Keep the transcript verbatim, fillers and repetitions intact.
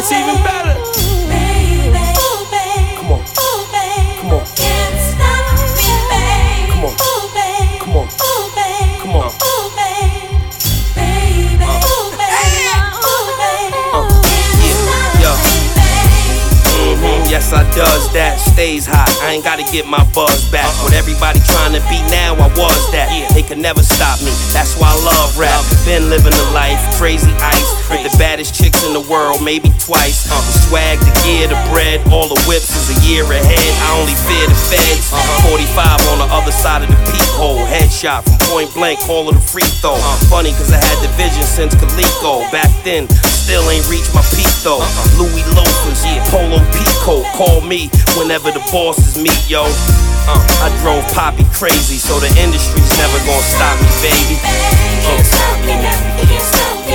It's even better. Come on. Come on. Come on. Come on. Come on. Yes, I does that, stays hot, I ain't gotta get my buzz back. What everybody trying to be now, I was that. They could never stop me, that's why I love rap. Been living the life, crazy ice, with the baddest chicks in the world, maybe twice. The swag, the gear, the bread, all the whips is a year ahead. I only fear the feds. forty-five on the other side of the peephole, headshot from point blank, call it a free throw. Funny cause I had the vision since Coleco. Back then, still ain't reached my peak though. Louis loafers, polo peacoat. Call me whenever the bosses meet, yo. Uh, I drove Poppy crazy, so the industry's never gonna stop me, baby. You can't stop me now, you can't stop me.